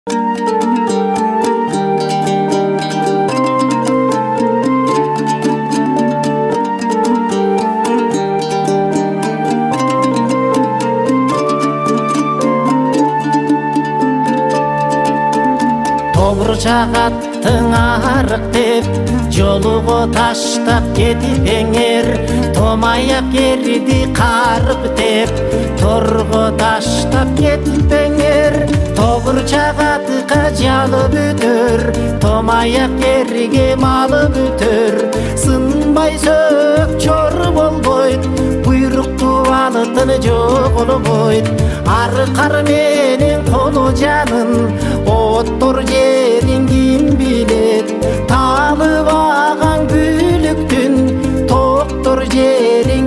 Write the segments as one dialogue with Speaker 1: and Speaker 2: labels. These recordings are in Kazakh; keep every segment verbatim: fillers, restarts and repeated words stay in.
Speaker 1: Чағаттың арық деп жолуғы таштап кетіп еңер, томаяп керді қарып деп торғы таштап кетіп еңер. Тобыр чағатқа жалы бүтір, томаяп керге малы бүтір. Сынбай сөк чор болбойд, бұйрықты алытын жоқ олбойд. Арқар менен қолу жанын, оттор жерін ким билет. Талып аған бүліктін, тоқтор жерін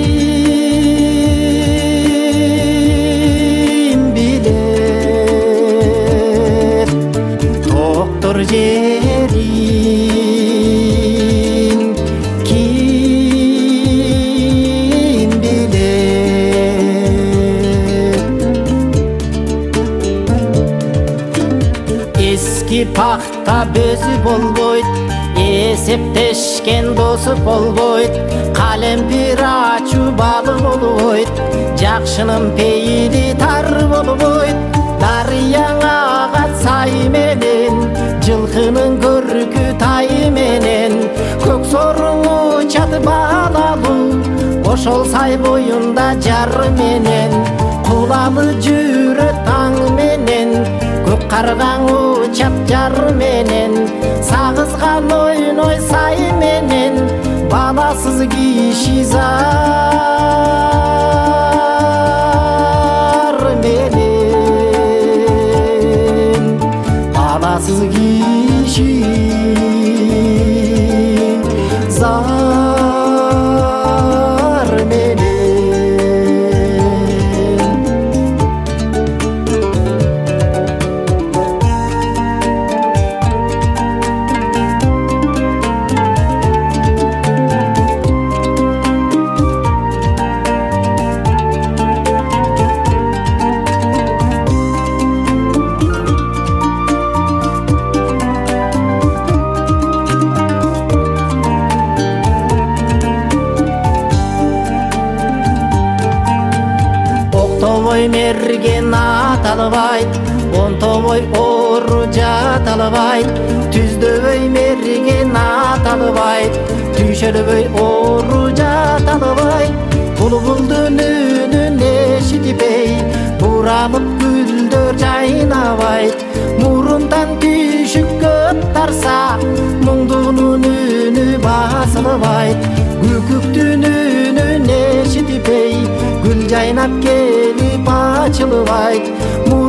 Speaker 1: ким билет. Тоқтор жерін ким билет. Eski пақта бөзі болбойд, есептешкен досы болбойд. Қалем бір ачу балы болбойд, жақшының пейілі тар болбойд. Дарияң ағат сай менен, жылқының көркі тай менен. Көк сорың ұчат балалу, ошол сай бойында жар менен. Құлалы жүрі таң менен, көк қарған ұчат жар менен. Сағызған ойной сай менен, баласыз киши зар менен. Баласыз киши зар менен. Тобой мерген аталыбайт, он тобой ору жаталыбайт. Түздөбөй мерген аталыбайт, түйшөлбөй ору жаталыбайт. Булбулдун үнүн эшитпей, буралып гүлдөр жайнабайт. Мурундан күйшүк көп тарса, мұңдунун үнү басылыбайт. Күкүктүн үнүн эшитпей, гүл жайнап келип ачылыбайт.